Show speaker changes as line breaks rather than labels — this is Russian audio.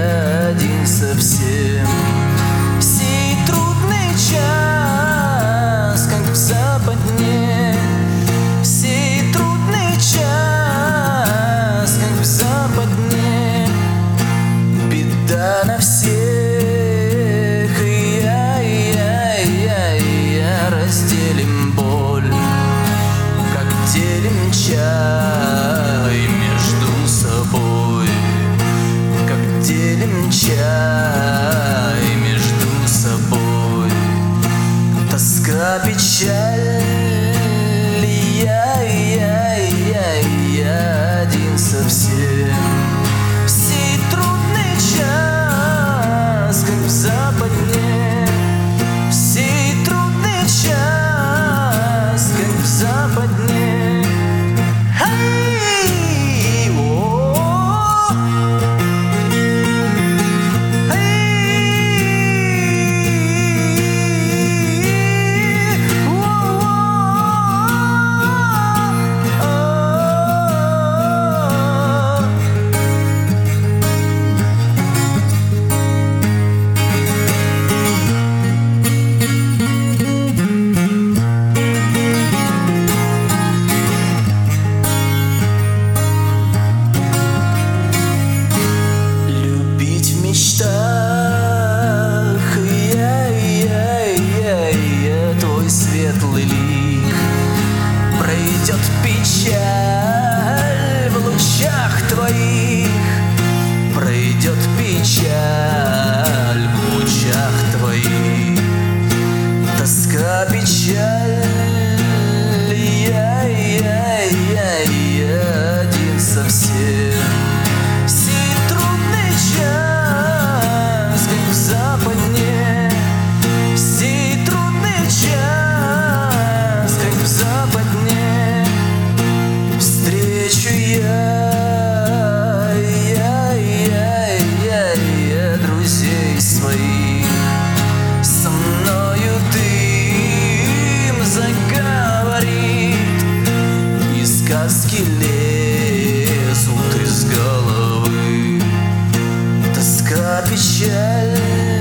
я один совсем. В сей трудный час, как в западне, в сей трудный час, как в западне, беда на всех, и я разделим боль, как делим чай между собой, как делим чай между собой. Тоска, печаль, я один совсем. В сей трудный час, как в западне, в сей трудный час, как в западне. Твой светлый лик, пройдет печаль в лучах твоих, пройдет печаль в лучах твоих. Тоска, печаль, я один совсем. Сей трудный час, как в западне, сей трудный час, как в западне, встречу я друзей своих. Со мною дым заговорит, и сказки лезут из головы. Тоска, печаль,